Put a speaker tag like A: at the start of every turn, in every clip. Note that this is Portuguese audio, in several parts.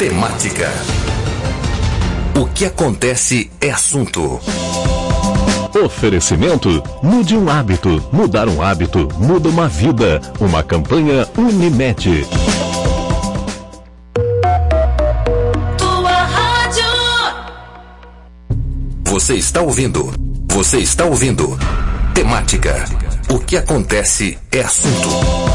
A: Temática. O que acontece é assunto.
B: Oferecimento: mude um hábito. Mudar um hábito muda uma vida. Uma campanha Unimed.
C: Tua rádio.
A: Você está ouvindo. Temática. O que acontece é assunto.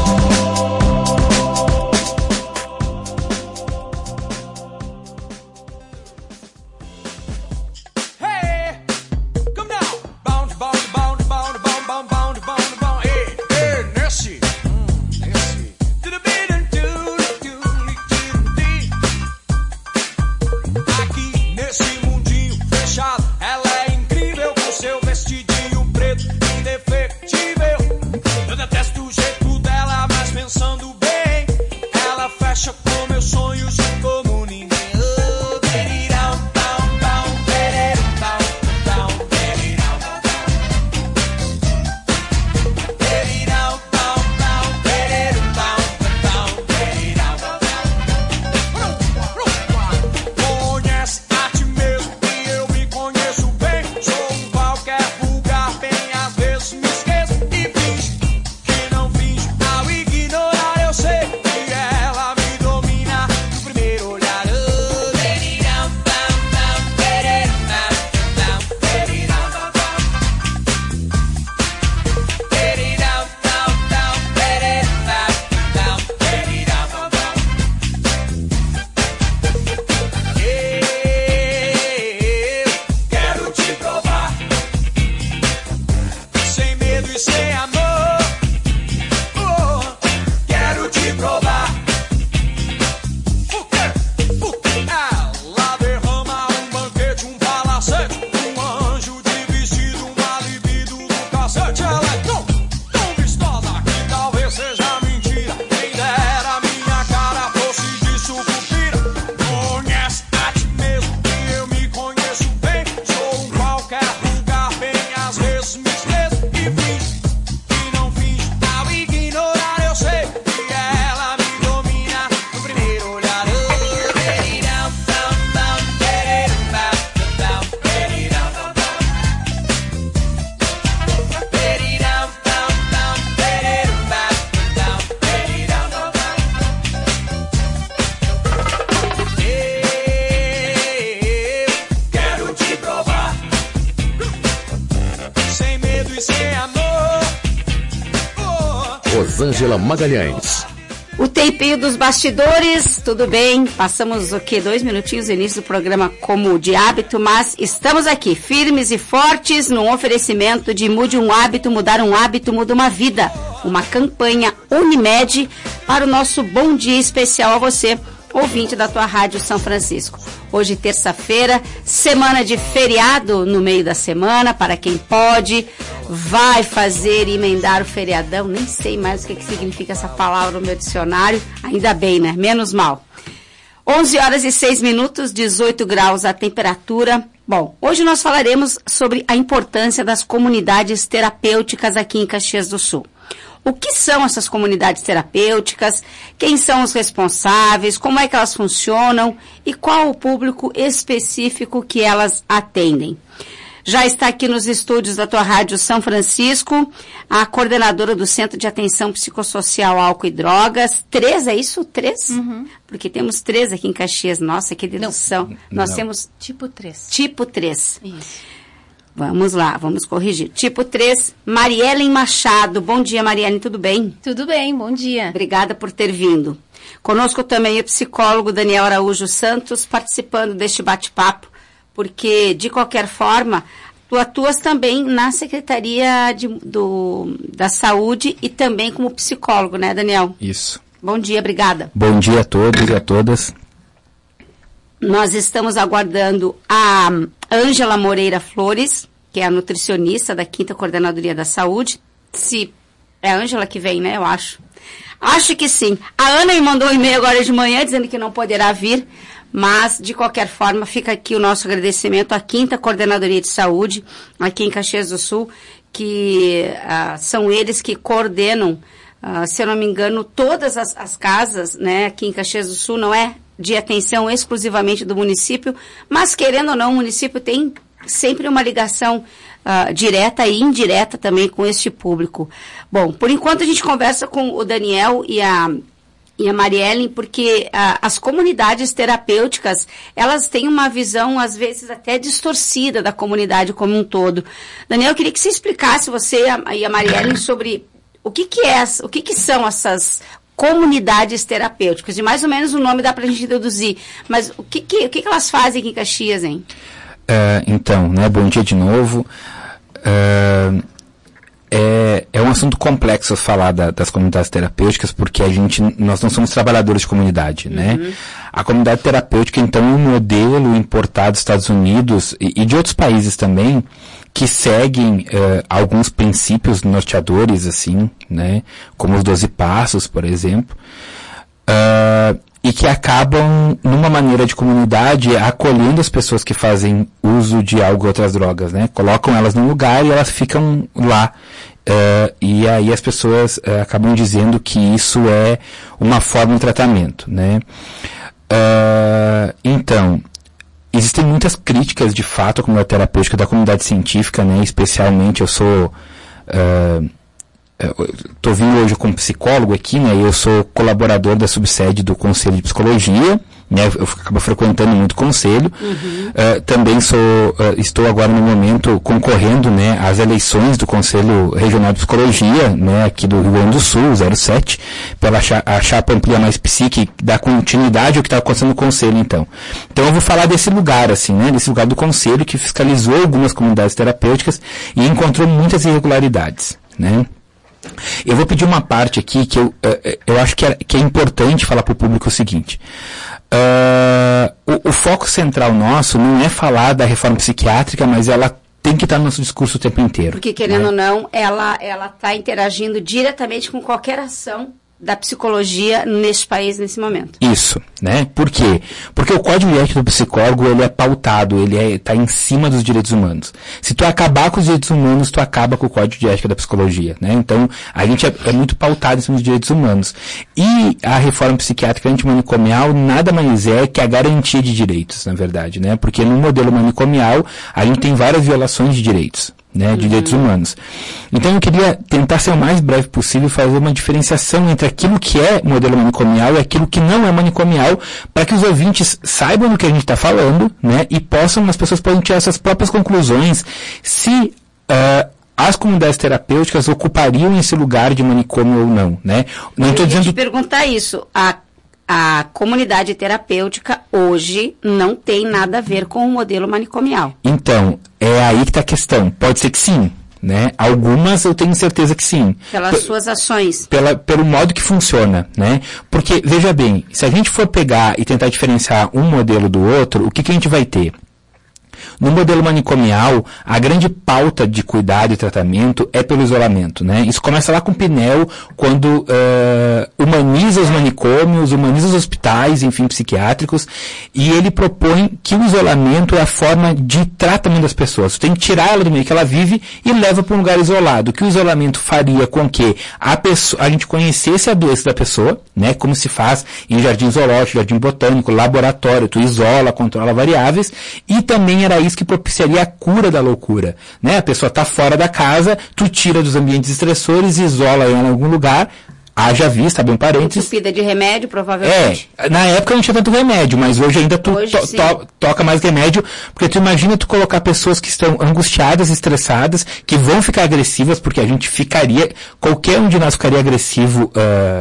A: Rosângela Magalhães.
D: O tempinho dos bastidores, tudo bem? Passamos 2 minutinhos no início do programa como de hábito, mas estamos aqui, firmes e fortes, num oferecimento de Mude um Hábito, mudar um hábito, muda uma vida. Uma campanha Unimed para o nosso bom dia especial a você, ouvinte da tua Rádio São Francisco. Hoje, terça-feira, semana de feriado no meio da semana, para quem pode, vai fazer e emendar o feriadão. Nem sei mais o que significa essa palavra no meu dicionário. Ainda bem, né? Menos mal. 11h06, 18 graus a temperatura. Bom, hoje nós falaremos sobre a importância das comunidades terapêuticas aqui em Caxias do Sul. O que são essas comunidades terapêuticas? Quem são os responsáveis? Como é que elas funcionam? E qual o público específico que elas atendem? Já está aqui nos estúdios da tua Rádio São Francisco, a coordenadora do Centro de Atenção Psicossocial Álcool e Drogas. 3, é isso? 3? Uhum. Porque temos 3 aqui em Caxias. Nossa, que dedução. Nós temos...
E: Tipo 3.
D: Tipo 3.
E: Isso.
D: Vamos lá, vamos corrigir. Tipo 3, Mariellen Machado. Bom dia, Mariellen, tudo bem?
E: Tudo bem, bom dia.
D: Obrigada por ter vindo. Conosco também o psicólogo Daniel Araújo Santos, participando deste bate-papo, porque, de qualquer forma, tu atuas também na Secretaria da Saúde e também como psicólogo, né, Daniel?
F: Isso.
D: Bom dia, obrigada.
F: Bom dia a todos e a todas.
D: Nós estamos aguardando a Ângela Moreira Flores, que é a nutricionista da 5ª Coordenadoria da Saúde. Se é a Ângela que vem, né? Eu acho. Acho que sim. A Ana me mandou um e-mail agora de manhã dizendo que não poderá vir, mas, de qualquer forma, fica aqui o nosso agradecimento à 5ª Coordenadoria de Saúde, aqui em Caxias do Sul, que são eles que coordenam se eu não me engano, todas as casas, né, aqui em Caxias do Sul, não é de atenção exclusivamente do município, mas querendo ou não, o município tem sempre uma ligação direta e indireta também com este público. Bom, por enquanto a gente conversa com o Daniel e a Mariellen, porque as comunidades terapêuticas, elas têm uma visão, às vezes, até distorcida da comunidade como um todo. Daniel, eu queria que você explicasse, você e a Mariellen, sobre o que são essas comunidades terapêuticas. De mais ou menos o nome dá para a gente deduzir. Mas o que elas fazem aqui em Caxias, hein?
F: Então, né, bom dia de novo. É um assunto complexo falar das comunidades terapêuticas, porque nós não somos trabalhadores de comunidade, né? A comunidade terapêutica, então, é um modelo importado dos Estados Unidos e de outros países também, que seguem alguns princípios norteadores, assim, né? Como os 12 passos, por exemplo. E que acabam, numa maneira de comunidade, acolhendo as pessoas que fazem uso de algo ou outras drogas, né? Colocam elas num lugar e elas ficam lá. E aí as pessoas acabam dizendo que isso é uma forma de tratamento, né? Então, existem muitas críticas, de fato, à comunidade terapêutica da comunidade científica, né? Especialmente, eu sou... Estou vindo hoje como psicólogo aqui, né? Eu sou colaborador da subsede do Conselho de Psicologia, né? Eu acabo frequentando muito o Conselho. Também estou agora no momento concorrendo, né, às eleições do Conselho Regional de Psicologia, né, aqui do Rio Grande do Sul, 07, pela chapa Amplia Mais Psi, que dá continuidade ao que está acontecendo no Conselho, então. Então eu vou falar desse lugar, assim, né, desse lugar do Conselho que fiscalizou algumas comunidades terapêuticas e encontrou muitas irregularidades, né? Eu vou pedir uma parte aqui que eu acho que é importante falar para o público o seguinte. O foco central nosso não é falar da reforma psiquiátrica, mas ela tem que estar no nosso discurso o tempo inteiro.
D: Porque, querendo ou não, ela está interagindo diretamente com qualquer ação da psicologia neste país, nesse momento. Isso,
F: né? Por quê? Porque o Código de Ética do Psicólogo, ele é pautado, ele está em cima dos direitos humanos. Se tu acabar com os direitos humanos, tu acaba com o Código de Ética da Psicologia, né? Então, a gente é muito pautado em cima dos direitos humanos. E a reforma psiquiátrica antimanicomial nada mais é que a garantia de direitos, na verdade, né? Porque no modelo manicomial, a gente tem várias violações de direitos, né, de direitos humanos. Então eu queria tentar ser o mais breve possível e fazer uma diferenciação entre aquilo que é modelo manicomial e aquilo que não é manicomial, para que os ouvintes saibam do que a gente está falando, né, e as pessoas possam tirar suas próprias conclusões se as comunidades terapêuticas ocupariam esse lugar de manicômio ou não, né? Não estou dizendo...
D: te perguntar isso. A comunidade terapêutica hoje não tem nada a ver com o modelo manicomial.
F: Então, é aí que está a questão. Pode ser que sim, né? Algumas eu tenho certeza que sim.
D: Pelas suas ações.
F: Pelo modo que funciona, né? Porque, veja bem, se a gente for pegar e tentar diferenciar um modelo do outro, o que a gente vai ter? No modelo manicomial, a grande pauta de cuidado e tratamento é pelo isolamento, né? Isso começa lá com Pinel, quando humaniza os manicômios, humaniza os hospitais, enfim, psiquiátricos, e ele propõe que o isolamento é a forma de tratamento das pessoas. Você tem que tirar ela do meio que ela vive e leva para um lugar isolado. O que o isolamento faria com que a gente conhecesse a doença da pessoa, né? Como se faz em jardim zoológico, jardim botânico, laboratório, tu isola, controla variáveis, e também era isso que propiciaria a cura da loucura, né? A pessoa está fora da casa, tu tira dos ambientes estressores, isola ela em algum lugar, haja vista, abre um parênteses.
D: Entupida de remédio, provavelmente.
F: Na época não tinha tanto remédio, mas hoje ainda tu toca mais remédio, porque tu imagina tu colocar pessoas que estão angustiadas, estressadas, que vão ficar agressivas, porque a gente qualquer um de nós ficaria agressivo,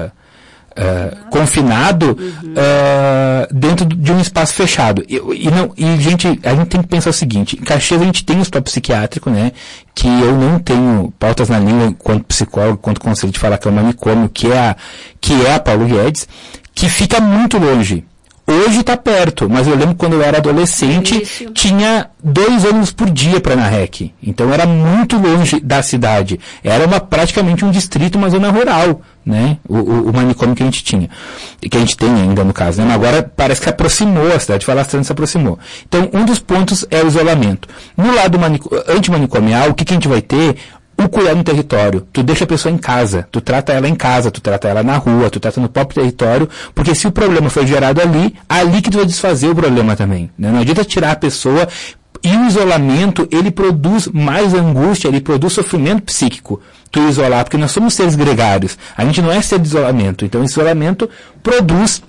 F: confinado, dentro de um espaço fechado. Gente, a gente tem que pensar o seguinte: em Caxias a gente tem um hospital psiquiátrico, né, que eu não tenho pautas na língua enquanto psicólogo, enquanto conselho de falar que é o manicômio, que é a Paulo Guedes, que fica muito longe. Hoje está perto, mas eu lembro quando eu era adolescente, tinha 2 ônibus por dia para a REC. Então era muito longe da cidade. Era praticamente um distrito, uma zona rural, né? O manicômio que a gente tinha. Que a gente tem ainda, no caso, né? Mas agora parece que aproximou, a cidade de Falastrante se aproximou. Então, um dos pontos é o isolamento. No lado antimanicomial, o que a gente vai ter? o cuidado no território. Tu deixa a pessoa em casa, tu trata ela em casa, tu trata ela na rua, tu trata no próprio território, porque se o problema foi gerado ali que tu vai desfazer o problema também, né? Não adianta tirar a pessoa. E o isolamento, ele produz mais angústia, ele produz sofrimento psíquico. Tu isolar, porque nós somos seres gregários. A gente não é ser de isolamento. Então, o isolamento produz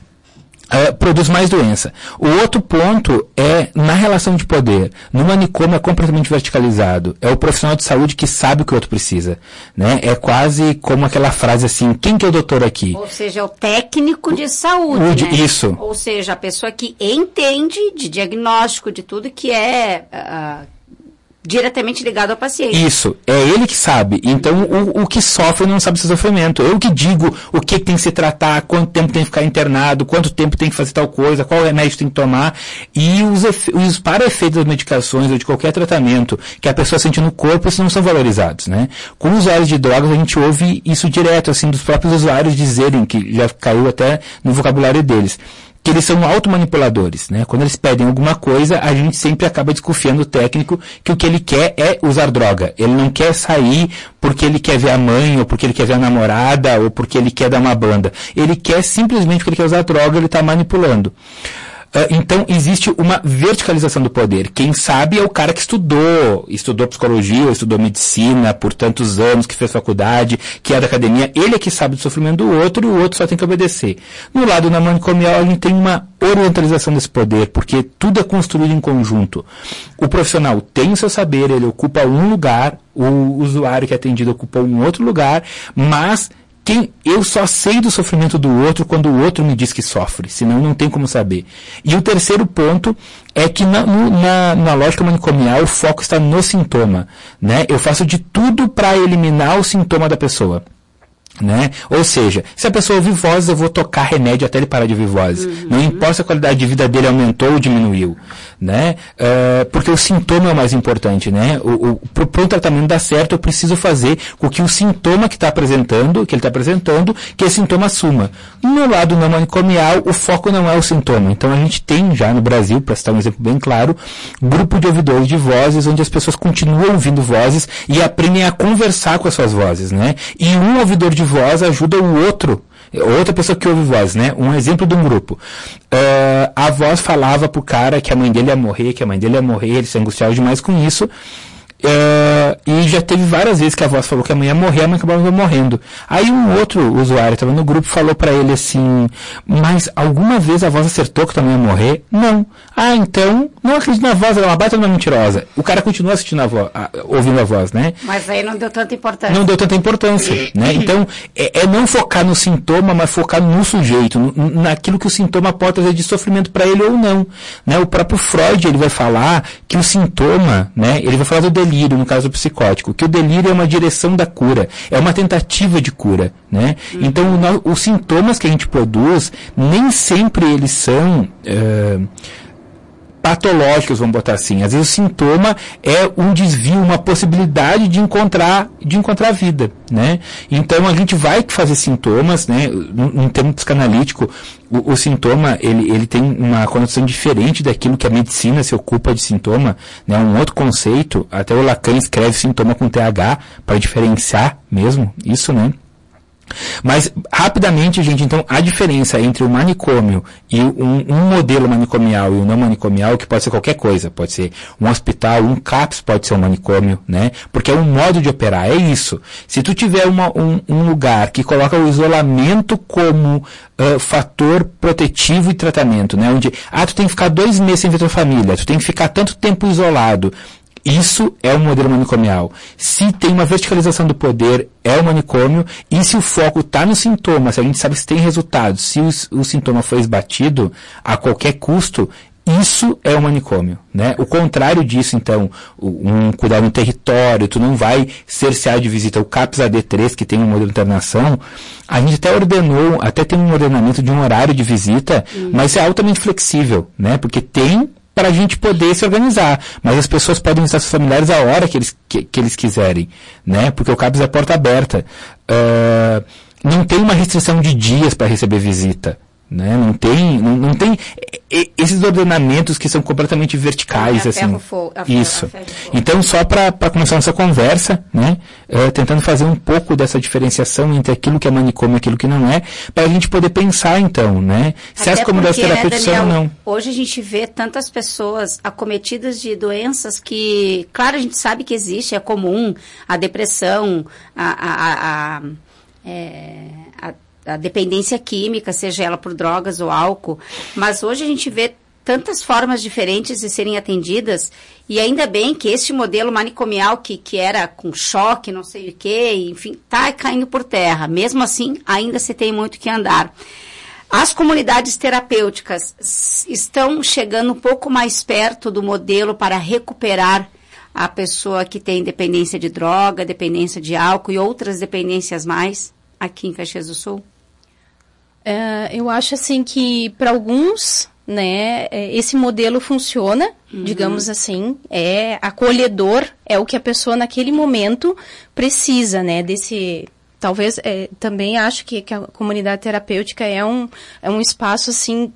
F: mais doença. O outro ponto é na relação de poder. No manicômio é completamente verticalizado. É o profissional de saúde que sabe o que o outro precisa, né? É quase como aquela frase assim, quem que é o doutor aqui?
D: Ou seja, é o técnico de saúde, né?
F: Isso.
D: Ou seja, a pessoa que entende de diagnóstico, de tudo que é diretamente ligado ao paciente.
F: Isso, é ele que sabe. Então, o que sofre não sabe seu sofrimento. Eu que digo o que tem que se tratar, quanto tempo tem que ficar internado, quanto tempo tem que fazer tal coisa, qual remédio tem que tomar. E os para-efeitos das medicações ou de qualquer tratamento que a pessoa sente no corpo, isso não são valorizados, né? Com usuários de drogas, a gente ouve isso direto, assim, dos próprios usuários dizerem, que já caiu até no vocabulário deles, que eles são automanipuladores, né? Quando eles pedem alguma coisa, a gente sempre acaba desconfiando o técnico que o que ele quer é usar droga. Ele não quer sair porque ele quer ver a mãe, ou porque ele quer ver a namorada, ou porque ele quer dar uma banda. Ele quer simplesmente porque ele quer usar droga, ele está manipulando. Então, existe uma verticalização do poder. Quem sabe é o cara que estudou psicologia, ou estudou medicina por tantos anos, que fez faculdade, que é da academia. Ele é que sabe do sofrimento do outro e o outro só tem que obedecer. No lado na manicomial, a gente tem uma orientalização desse poder, porque tudo é construído em conjunto. O profissional tem o seu saber, ele ocupa um lugar, o usuário que é atendido ocupa um outro lugar, mas eu só sei do sofrimento do outro quando o outro me diz que sofre, senão não tem como saber. E o terceiro ponto é que na lógica manicomial o foco está no sintoma, né? Eu faço de tudo para eliminar o sintoma da pessoa, né? Ou seja, se a pessoa ouvir vozes, eu vou tocar remédio até ele parar de ouvir vozes. Não importa se a qualidade de vida dele aumentou ou diminuiu, né? Porque o sintoma é o mais importante, né? Para um tratamento dar certo, eu preciso fazer com que o sintoma que ele está apresentando, que esse sintoma suma. No lado não manicomial, o foco não é o sintoma. Então a gente tem já no Brasil, para citar um exemplo bem claro, grupo de ouvidores de vozes, onde as pessoas continuam ouvindo vozes e aprendem a conversar com as suas vozes, né? E um ouvidor de voz ajuda o outro, outra pessoa que ouve voz, né? Um exemplo de um grupo. A voz falava pro cara que a mãe dele ia morrer, ele se angustiava demais com isso. E já teve várias vezes que a voz falou que a mãe ia morrer, a mãe acabava morrendo. Aí um outro usuário estava no grupo, falou pra ele assim, mas alguma vez a voz acertou que a mãe ia morrer? Não. Ah, então, não acredito na voz, ela é uma baita de uma mentirosa. O cara continua assistindo ouvindo a voz, né?
D: Mas aí não deu tanta importância.
F: Não deu tanta importância, né? Então, é não focar no sintoma, mas focar no sujeito, naquilo que o sintoma pode trazer de sofrimento para ele ou não, né? O próprio Freud, ele vai falar que o sintoma, né? Ele vai falar do delírio, no caso psicótico, que o delírio é uma direção da cura, é uma tentativa de cura, né? Então, os sintomas que a gente produz, nem sempre eles são patológicos, vamos botar assim. Às vezes o sintoma é um desvio, uma possibilidade de encontrar a vida, né? Então a gente vai fazer sintomas, né? Em termo psicanalítico, o sintoma, ele tem uma conotação diferente daquilo que a medicina se ocupa de sintoma, né? Um outro conceito, até o Lacan escreve sintoma com TH para diferenciar mesmo isso, né? Mas, rapidamente, gente, então, a diferença entre o manicômio e um modelo manicomial e o não manicomial, que pode ser qualquer coisa, pode ser um hospital, um CAPS pode ser um manicômio, né? Porque é um modo de operar, é isso. Se tu tiver um lugar que coloca o isolamento como fator protetivo e tratamento, né? Onde, tu tem que ficar 2 meses sem ver tua família, tu tem que ficar tanto tempo isolado. Isso é o modelo manicomial. Se tem uma verticalização do poder, é o manicômio. E se o foco está no sintoma, se a gente sabe se tem resultado, se o sintoma foi esbatido a qualquer custo, isso é o manicômio, né? O contrário disso, então, um cuidado no território, tu não vai cercear de visita. O CAPS AD3, que tem um modelo de internação, a gente até tem um ordenamento de um horário de visita, mas é altamente flexível, né? Porque tem para a gente poder se organizar. Mas as pessoas podem visitar seus familiares a hora que eles quiserem, né? Porque o CAPS é porta aberta. Não tem uma restrição de dias para receber visita, né? Não tem. esses ordenamentos que são completamente verticais, assim. Isso. Então, só para começar nossa conversa, né, tentando fazer um pouco dessa diferenciação entre aquilo que é manicômio e aquilo que não é, para a gente poder pensar, então, né, se as comunidades terapêuticas são ou não.
D: Hoje a gente vê tantas pessoas acometidas de doenças que, claro, a gente sabe que existe, é comum, a depressão, a dependência química, seja ela por drogas ou álcool, mas hoje a gente vê tantas formas diferentes de serem atendidas, e ainda bem que este modelo manicomial que era com choque, não sei o quê, enfim, está caindo por terra. Mesmo assim, ainda se tem muito que andar. As comunidades terapêuticas estão chegando um pouco mais perto do modelo para recuperar a pessoa que tem dependência de droga, dependência de álcool e outras dependências mais aqui em Caxias do Sul?
E: Eu acho assim que para alguns, né, esse modelo funciona, digamos assim, é acolhedor, é o que a pessoa naquele momento precisa, né, desse... Talvez, também acho que a comunidade terapêutica é um espaço assim...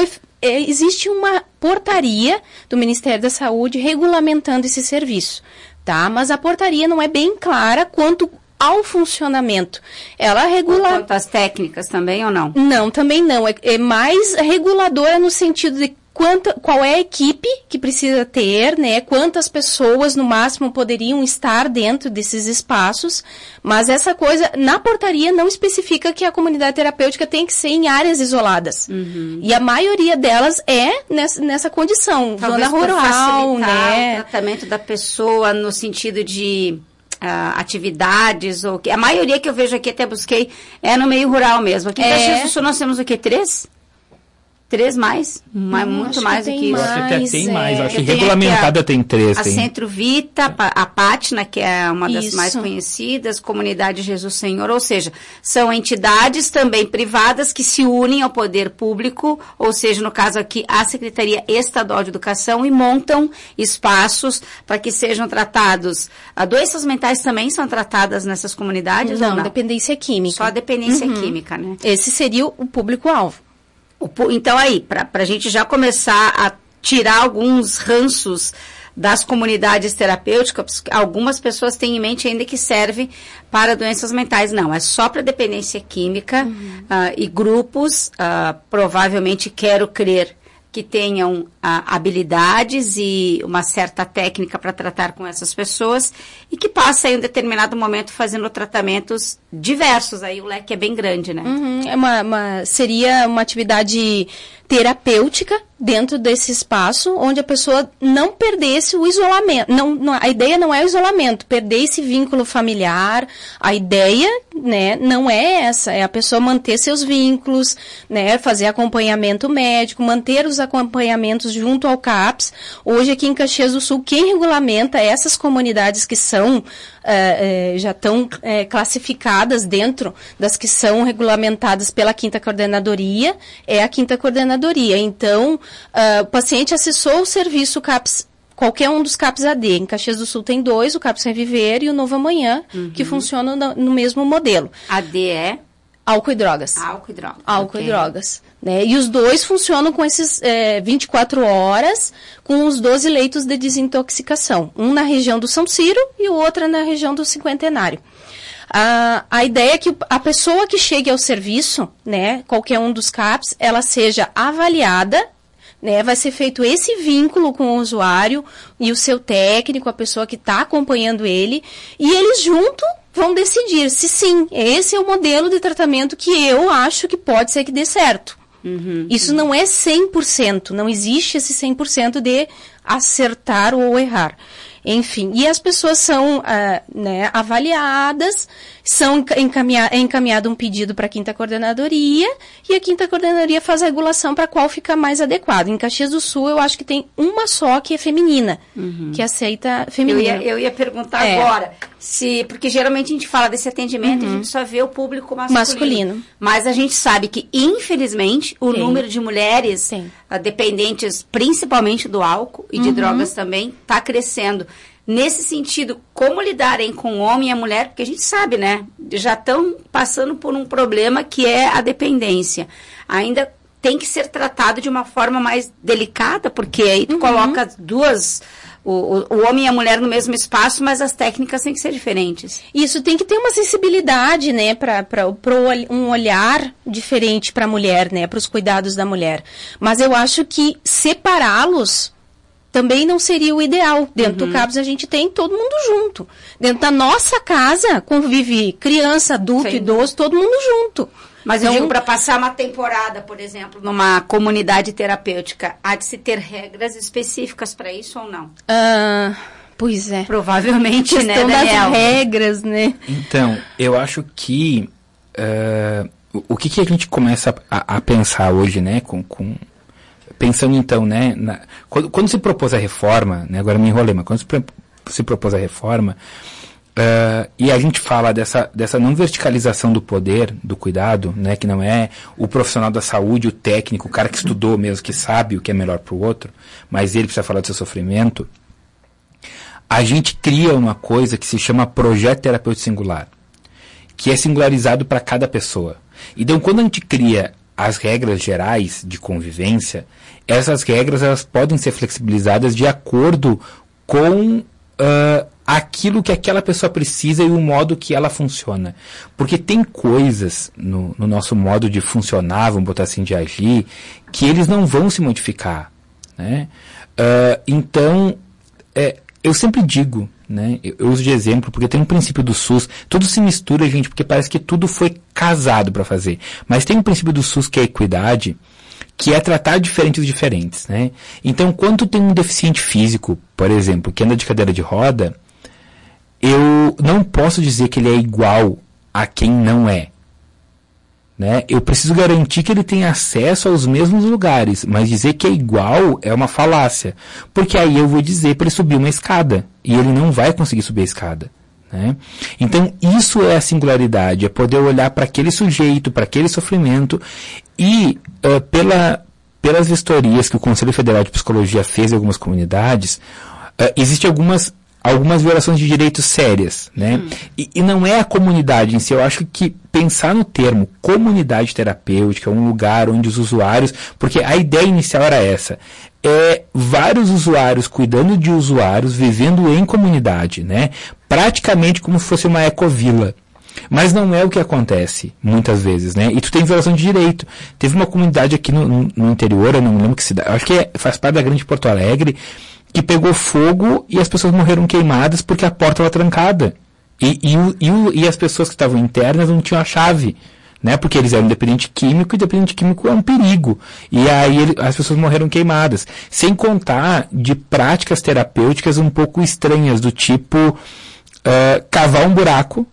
E: Existe uma portaria do Ministério da Saúde regulamentando esse serviço, tá? Mas a portaria não é bem clara quanto ao funcionamento. Ela regula...
D: Quanto às técnicas também ou não?
E: Não, também não. É mais reguladora no sentido de qual é a equipe que precisa ter, né? Quantas pessoas, no máximo, poderiam estar dentro desses espaços. Mas essa coisa, na portaria, não especifica que a comunidade terapêutica tem que ser em áreas isoladas. E a maioria delas é nessa condição.
D: Talvez
E: zona rural, né?
D: O tratamento da pessoa no sentido de... atividades, ou que a maioria que eu vejo aqui, até busquei, é no meio rural mesmo. Aqui em Caxias do Sul nós temos o quê? 3? 3 mais? Muito mais do que isso.
F: Eu acho que até tem mais. Eu acho que regulamentada tem 3.
D: A Centro Vita, a Pátina, que é uma das mais conhecidas, Comunidade Jesus Senhor, ou seja, são entidades também privadas que se unem ao poder público, ou seja, no caso aqui, a Secretaria Estadual de Educação, e montam espaços para que sejam tratados. Doenças mentais também são tratadas nessas comunidades?
E: Não, dependência química.
D: Só a dependência química, né?
E: Esse seria o público-alvo.
D: Então aí, para a gente já começar a tirar alguns ranços das comunidades terapêuticas, algumas pessoas têm em mente ainda que serve para doenças mentais. Não, é só para dependência química e grupos, provavelmente quero crer que tenham habilidades e uma certa técnica para tratar com essas pessoas e que passem em um determinado momento fazendo tratamentos diversos. Aí o leque é bem grande, né?
E: Seria uma atividade terapêutica dentro desse espaço, onde a pessoa não perdesse o isolamento. A ideia não é o isolamento, perder esse vínculo familiar. A ideia, né, não é essa, é a pessoa manter seus vínculos, né, fazer acompanhamento médico, manter os acompanhamentos junto ao CAPS. Hoje aqui em Caxias do Sul, quem regulamenta essas comunidades que são já estão classificadas dentro das que são regulamentadas pela 5ª Coordenadoria, é a 5ª Coordenadoria. Então, o paciente acessou o serviço CAPS, qualquer um dos CAPS AD. Em Caxias do Sul tem 2, o CAPS Reviver e o Novo Amanhã, que funcionam no mesmo modelo.
D: AD é?
E: Álcool e drogas. Álcool e drogas. Né? E os 2 funcionam com esses 24 horas, com os 12 leitos de desintoxicação. Um na região do São Ciro e o outro na região do Cinquentenário. A ideia é que a pessoa que chegue ao serviço, né, qualquer um dos CAPs, ela seja avaliada, né, vai ser feito esse vínculo com o usuário e o seu técnico, a pessoa que está acompanhando ele, e eles juntos vão decidir se sim, esse é o modelo de tratamento que eu acho que pode ser que dê certo. Isso não é 100%, não existe esse 100% de acertar ou errar. Enfim, e as pessoas são avaliadas, encaminhado um pedido para a 5ª Coordenadoria, e a 5ª Coordenadoria faz a regulação para qual fica mais adequado. Em Caxias do Sul, eu acho que tem uma só que é feminina, que aceita feminina.
D: Eu ia perguntar agora, porque geralmente a gente fala desse atendimento e a gente só vê o público masculino. Mas a gente sabe que, infelizmente, o número de mulheres dependentes, principalmente do álcool e de drogas também, está crescendo. Nesse sentido, como lidarem com o homem e a mulher, porque a gente sabe, né, já estão passando por um problema que é a dependência. Ainda tem que ser tratado de uma forma mais delicada, porque aí tu coloca o homem e a mulher no mesmo espaço, mas as técnicas têm que ser diferentes.
E: Isso tem que ter uma sensibilidade, né, para um olhar diferente para a mulher, né, para os cuidados da mulher. Mas eu acho que separá-los também não seria o ideal. Dentro do CAPS a gente tem todo mundo junto. Dentro da nossa casa convive criança, adulto, idoso, todo mundo junto.
D: Mas eu digo, para passar uma temporada, por exemplo, numa comunidade terapêutica, há de se ter regras específicas para isso ou não?
E: Pois é.
D: Provavelmente, né, Daniel?
E: Das regras, né?
F: Então, eu acho que o que a gente começa a pensar hoje, né, pensando então, né, quando se propôs a reforma, né, agora me enrolei, mas quando se propôs a reforma, e a gente fala dessa não verticalização do poder, do cuidado, né, que não é o profissional da saúde, o técnico, o cara que estudou mesmo, que sabe o que é melhor para o outro, mas ele precisa falar do seu sofrimento, a gente cria uma coisa que se chama projeto terapêutico singular, que é singularizado para cada pessoa. Então, quando a gente cria as regras gerais de convivência, essas regras elas podem ser flexibilizadas de acordo com aquilo que aquela pessoa precisa e o modo que ela funciona. Porque tem coisas no nosso modo de funcionar, vamos botar assim, de agir, que eles não vão se modificar, né? Então, eu sempre digo, né, eu uso de exemplo, porque tem um princípio do SUS, tudo se mistura, gente, porque parece que tudo foi casado para fazer. Mas tem um princípio do SUS que é a equidade, que é tratar diferentes os diferentes, né? Então, quando tem um deficiente físico, por exemplo, que anda de cadeira de roda, eu não posso dizer que ele é igual a quem não é, né? Eu preciso garantir que ele tenha acesso aos mesmos lugares, mas dizer que é igual é uma falácia, porque aí eu vou dizer para ele subir uma escada, e ele não vai conseguir subir a escada, né? Então, isso é a singularidade, é poder olhar para aquele sujeito, para aquele sofrimento, e pelas vistorias que o Conselho Federal de Psicologia fez em algumas comunidades, existem algumas violações de direitos sérias, né? E não é a comunidade em si. Eu acho que pensar no termo comunidade terapêutica, um lugar onde os usuários, porque a ideia inicial era essa, vários usuários cuidando de usuários, vivendo em comunidade, né? Praticamente como se fosse uma ecovila. Mas não é o que acontece, muitas vezes, né? E tu tem violação de direito. Teve uma comunidade aqui no interior, eu não me lembro que cidade, acho que faz parte da Grande Porto Alegre, que pegou fogo e as pessoas morreram queimadas porque a porta estava trancada. E as pessoas que estavam internas não tinham a chave, né? Porque eles eram dependente químico, e dependente químico é um perigo. E aí as pessoas morreram queimadas. Sem contar de práticas terapêuticas um pouco estranhas, do tipo cavar um buraco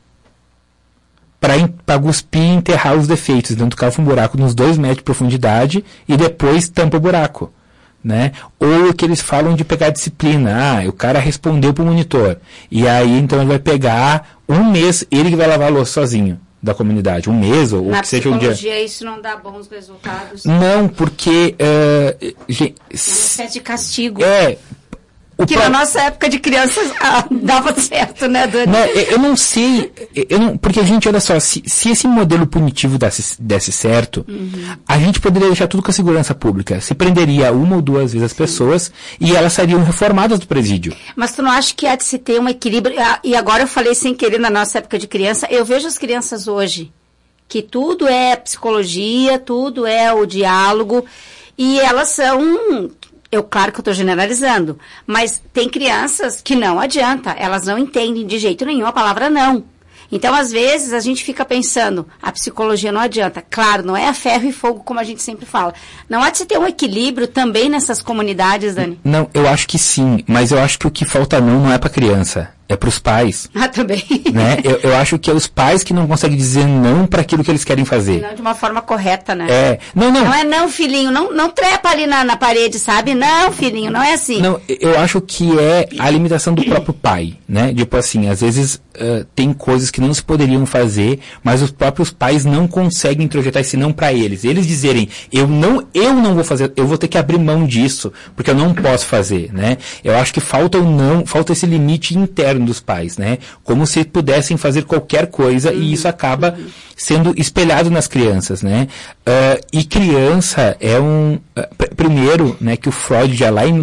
F: para cuspir e enterrar os defeitos. Então tu cava um buraco nos 2 metros de profundidade e depois tampa o buraco, né? Ou o que eles falam de pegar disciplina. O cara respondeu pro monitor. E aí, então, ele vai pegar um mês, ele que vai lavar a louça sozinho da comunidade. Um mês, ou que seja um dia. Na psicologia,
D: isso não dá bons resultados?
F: Não, porque...
D: uma espécie de castigo.
F: Que
D: na nossa época de crianças dava certo, né, Dani?
F: Não, eu não sei, porque, gente, olha só, se esse modelo punitivo desse certo, a gente poderia deixar tudo com a segurança pública. Se prenderia 1 ou 2 vezes as pessoas e elas seriam reformadas do presídio.
D: Mas tu não acha que há de se ter um equilíbrio? E agora eu falei sem querer na nossa época de criança, eu vejo as crianças hoje, que tudo é psicologia, tudo é o diálogo, e elas são... Claro que eu estou generalizando, mas tem crianças que não adianta, elas não entendem de jeito nenhum a palavra não. Então, às vezes, a gente fica pensando, a psicologia não adianta. Claro, não é a ferro e fogo, como a gente sempre fala. Não há de se ter um equilíbrio também nessas comunidades, Dani?
F: Não, eu acho que sim, mas eu acho que o que falta não é para criança. É para os pais.
D: Também.
F: Né? Eu acho que é os pais que não conseguem dizer não para aquilo que eles querem fazer.
D: Não de uma forma correta, né?
F: Não.
D: Não é não, filhinho, não trepa ali na parede, sabe? Não, filhinho, não é assim.
F: Não, eu acho que é a limitação do próprio pai, né? Tipo assim, às vezes tem coisas que não se poderiam fazer, mas os próprios pais não conseguem introjetar esse não para eles. Eles dizerem, eu não vou fazer, eu vou ter que abrir mão disso, porque eu não posso fazer, né? Eu acho que falta esse limite interno externo dos pais, né? Como se pudessem fazer qualquer coisa e isso acaba sendo espelhado nas crianças, né? E criança é primeiro, né, que o Freud já lá em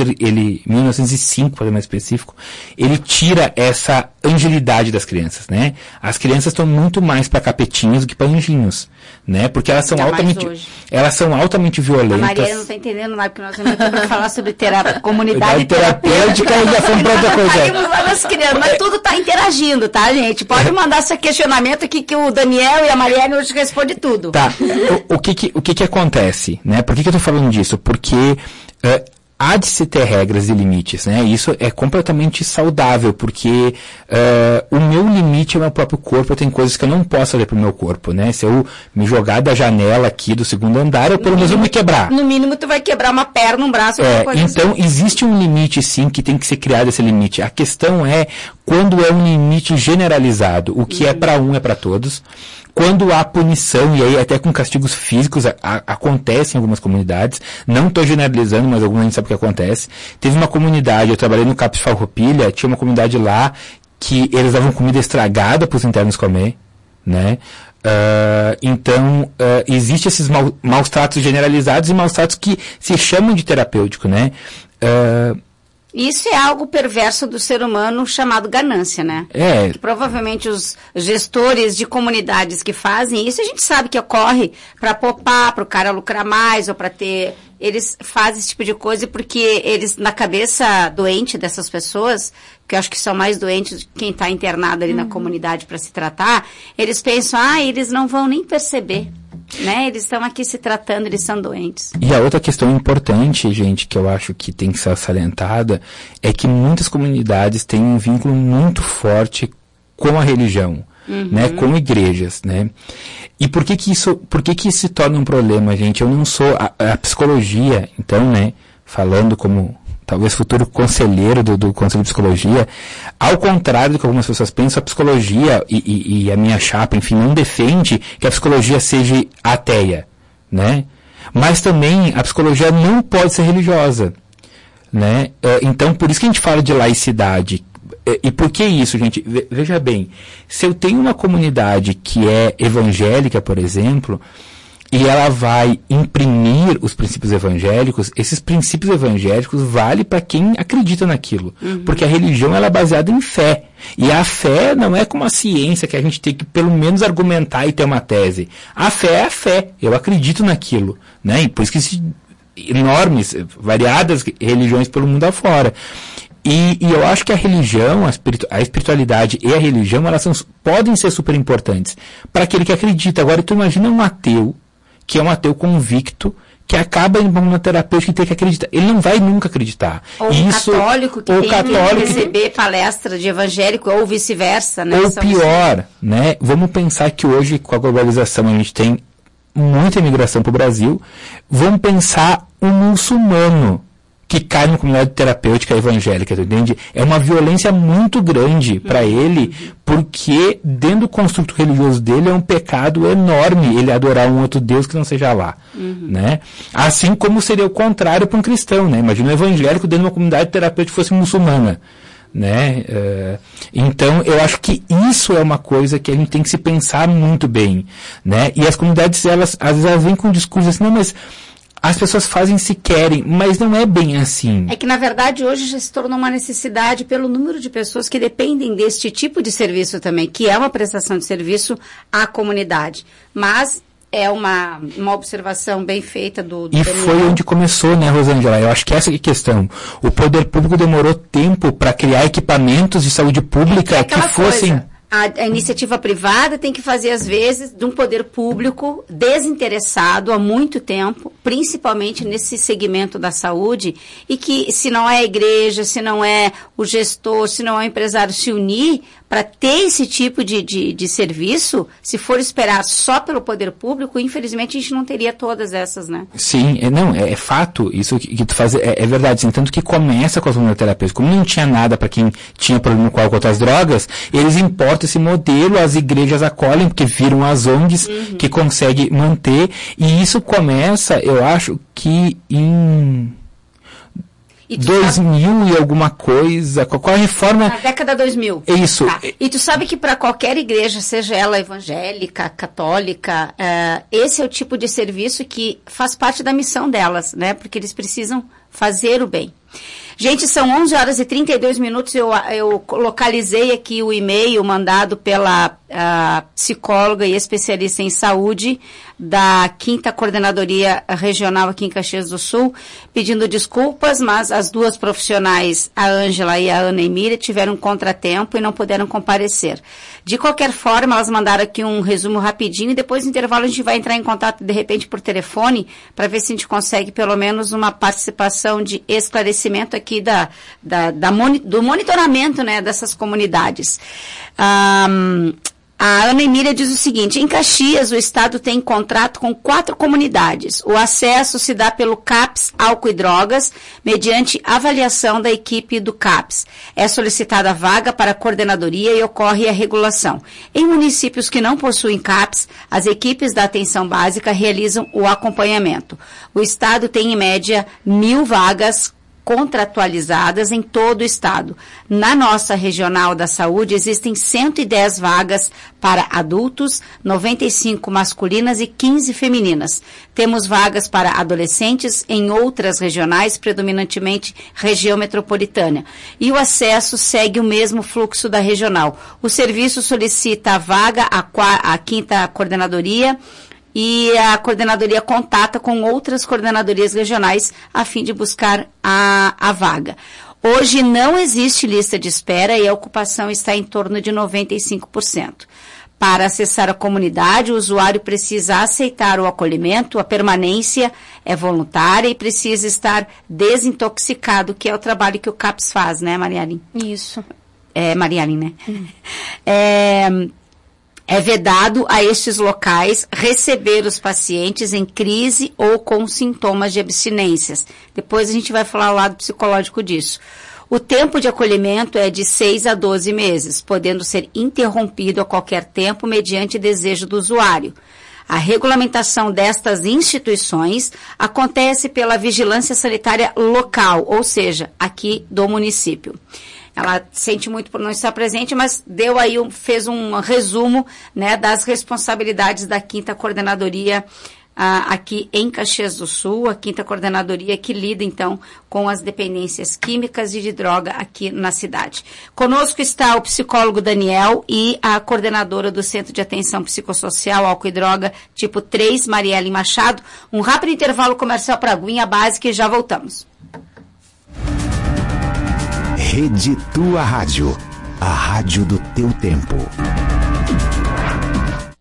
F: 1905, para ser mais específico, ele tira essa angelidade das crianças, né? As crianças estão muito mais para capetinhos do que para anjinhos, né? Porque elas são altamente violentas.
D: A Maria não está entendendo nada, porque nós vamos falar sobre comunidade
F: terapêutica e já fomos para outra coisa.
D: Saímos lá nas crianças, mas tudo está interagindo, tá, gente? Pode mandar seu questionamento aqui que o Daniel e a Mariana hoje respondem tudo.
F: Tá. O que acontece, né? Por que eu tô falando disso? Porque há de se ter regras e limites, né? Isso é completamente saudável, porque o meu limite é o meu próprio corpo, eu tenho coisas que eu não posso fazer pro meu corpo, né? Se eu me jogar da janela aqui do segundo andar, eu pelo menos vou me quebrar.
D: No mínimo tu vai quebrar uma perna, um braço,
F: então assim. Existe um limite sim que tem que ser criado esse limite. A questão é quando é um limite generalizado, o que é para um é para todos. Quando há punição, e aí até com castigos físicos, acontece em algumas comunidades, não estou generalizando, mas alguma gente sabe o que acontece. Teve uma comunidade, eu trabalhei no Capes Farroupilha, tinha uma comunidade lá que eles davam comida estragada para os internos comer, né? Então, existe esses maus tratos generalizados e maus tratos que se chamam de terapêutico, né?
D: Isso é algo perverso do ser humano chamado ganância, né? Que provavelmente os gestores de comunidades que fazem isso, a gente sabe que ocorre para poupar, para o cara lucrar mais ou para ter... Eles fazem esse tipo de coisa porque eles, na cabeça doente dessas pessoas, que eu acho que são mais doentes de quem está internado ali na comunidade para se tratar, eles pensam, eles não vão nem perceber. Né? Eles estão aqui se tratando, eles são doentes.
F: E a outra questão importante, gente, que eu acho que tem que ser salientada, é que muitas comunidades têm um vínculo muito forte com a religião, né? Com igrejas, né? E por que isso se torna um problema, gente? Eu não sou a psicologia, então, né? Falando como talvez futuro conselheiro do Conselho de Psicologia, ao contrário do que algumas pessoas pensam, a psicologia e a minha chapa, enfim, não defende que a psicologia seja ateia, né? Mas também a psicologia não pode ser religiosa, né? Então, por isso que a gente fala de laicidade. E por que isso, gente? Veja bem, se eu tenho uma comunidade que é evangélica, por exemplo, e ela vai imprimir os princípios evangélicos, esses princípios evangélicos valem para quem acredita naquilo. Porque a religião ela é baseada em fé. E a fé não é como a ciência, que a gente tem que pelo menos argumentar e ter uma tese. A fé é a fé. Eu acredito naquilo, né? E por isso que existem enormes, variadas religiões pelo mundo afora. E eu acho que a religião, a espiritualidade e a religião, elas podem ser super importantes para aquele que acredita. Agora, tu imagina um ateu, que é um ateu convicto, que acaba indo para uma terapêutica e tem que acreditar. Ele não vai nunca acreditar.
D: Ou católico que tem que receber palestra de evangélico, ou vice-versa, né?
F: Ou pior, né? Vamos pensar que hoje, com a globalização, a gente tem muita imigração para o Brasil. Vamos pensar um muçulmano que cai numa comunidade terapêutica evangélica, tu entende? É uma violência muito grande para ele, porque dentro do construto religioso dele é um pecado enorme ele adorar um outro Deus que não seja Allah, né? Assim como seria o contrário para um cristão, né? Imagina um evangélico dentro de uma comunidade terapêutica que fosse muçulmana, né? Então, eu acho que isso é uma coisa que a gente tem que se pensar muito bem, né? E as comunidades, elas, às vezes, elas vêm com um discurso assim, não, mas as pessoas fazem se querem, mas não é bem assim.
D: É que, na verdade, hoje já se tornou uma necessidade pelo número de pessoas que dependem deste tipo de serviço também, que é uma prestação de serviço à comunidade. Mas é uma observação bem feita do
F: E Daniel. Foi onde começou, né, Rosângela? Eu acho que essa é a questão. O poder público demorou tempo para criar equipamentos de saúde pública que fossem...
D: Coisa. A iniciativa privada tem que fazer, às vezes, de um poder público desinteressado há muito tempo, principalmente nesse segmento da saúde, e que, se não é a igreja, se não é o gestor, se não é o empresário se unir para ter esse tipo de serviço, se for esperar só pelo poder público, infelizmente a gente não teria todas essas, né?
F: Sim, é fato, isso que tu faz é verdade, assim, tanto que começa com as hormonoterapias, como não tinha nada para quem tinha problema com álcool ou outras drogas, eles importam esse modelo, as igrejas acolhem, porque viram as ONGs que conseguem manter, e isso começa, eu acho que
D: E tu
F: 2000 e alguma coisa, qual a reforma?
D: Na década 2000.
F: Isso.
D: Tá. E tu sabe que para qualquer igreja, seja ela evangélica, católica, esse é o tipo de serviço que faz parte da missão delas, né? Porque eles precisam fazer o bem. Gente, são 11 horas e 32 minutos, eu localizei aqui o e-mail mandado pela psicóloga e especialista em saúde da 5ª Coordenadoria Regional aqui em Caxias do Sul, pedindo desculpas, mas as duas profissionais, a Ângela e a Ana Emília, tiveram contratempo e não puderam comparecer. De qualquer forma, elas mandaram aqui um resumo rapidinho e depois do intervalo a gente vai entrar em contato de repente por telefone para ver se a gente consegue pelo menos uma participação de esclarecimento aqui do monitoramento, né, dessas comunidades. A Ana Emília diz o seguinte: em Caxias, o Estado tem contrato com 4 comunidades. O acesso se dá pelo CAPS Álcool e Drogas, mediante avaliação da equipe do CAPS. É solicitada a vaga para a coordenadoria e ocorre a regulação. Em municípios que não possuem CAPS, as equipes da atenção básica realizam o acompanhamento. O Estado tem, em média, 1.000 vagas contratualizadas em todo o estado. Na nossa regional da saúde existem 110 vagas para adultos, 95 masculinas e 15 femininas. Temos vagas para adolescentes em outras regionais, predominantemente região metropolitana. E o acesso segue o mesmo fluxo da regional. O serviço solicita a vaga à 5ª Coordenadoria, e a coordenadoria contata com outras coordenadorias regionais a fim de buscar a vaga. Hoje não existe lista de espera e a ocupação está em torno de 95%. Para acessar a comunidade, o usuário precisa aceitar o acolhimento, a permanência é voluntária e precisa estar desintoxicado, que é o trabalho que o CAPS faz, né, Marialine?
E: Isso.
D: Marialine, né? É vedado a estes locais receber os pacientes em crise ou com sintomas de abstinências. Depois a gente vai falar o lado psicológico disso. O tempo de acolhimento é de 6 a 12 meses, podendo ser interrompido a qualquer tempo mediante desejo do usuário. A regulamentação destas instituições acontece pela vigilância sanitária local, ou seja, aqui do município. Ela sente muito por não estar presente, mas fez um resumo, né, das responsabilidades da 5ª Coordenadoria aqui em Caxias do Sul, a 5ª Coordenadoria que lida, então, com as dependências químicas e de droga aqui na cidade. Conosco está o psicólogo Daniel e a coordenadora do Centro de Atenção Psicossocial, Álcool e Droga, tipo 3, Marielle Machado. Um rápido intervalo comercial para a aguinha básica e já voltamos.
G: Rede Tua Rádio, a rádio do teu tempo.